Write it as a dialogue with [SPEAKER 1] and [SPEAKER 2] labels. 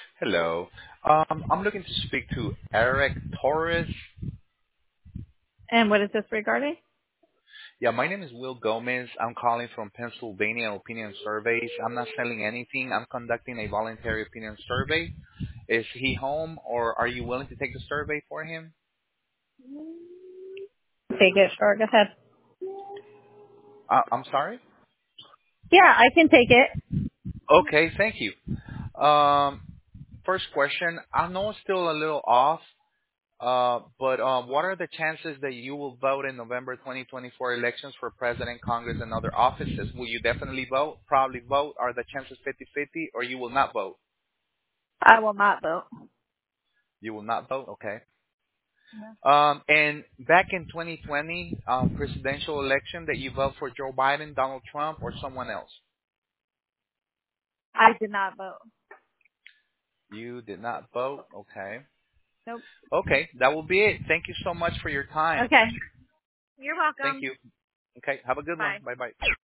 [SPEAKER 1] Hello. I'm looking to speak to Eric Torres.
[SPEAKER 2] And what is this regarding?
[SPEAKER 1] Yeah, my name is Will Gomez. I'm calling from Pennsylvania Opinion Surveys. I'm not selling anything. I'm conducting a voluntary opinion survey. Is he home, or are you willing to take the survey for him?
[SPEAKER 2] Take it, sure, go ahead.
[SPEAKER 1] I'm sorry?
[SPEAKER 2] Yeah, I can take it.
[SPEAKER 1] Okay, thank you. Um, First question. I know it's still a little off, but what are the chances that you will vote in November 2024 elections for president, Congress, and other offices? Will you definitely vote? Probably vote? Are the chances 50-50, or you will not vote?
[SPEAKER 2] I will not vote.
[SPEAKER 1] You will not vote? Okay.
[SPEAKER 2] No.
[SPEAKER 1] And back in 2020 presidential election, that you vote for Joe Biden, Donald Trump, or someone else?
[SPEAKER 2] I did not vote.
[SPEAKER 1] You did not vote? Okay.
[SPEAKER 2] Nope.
[SPEAKER 1] Okay, that will be it. Thank you so much for your time.
[SPEAKER 2] Okay. You're
[SPEAKER 1] Thank
[SPEAKER 2] welcome.
[SPEAKER 1] you. Okay, have a good one.
[SPEAKER 2] Bye.
[SPEAKER 1] Bye-bye.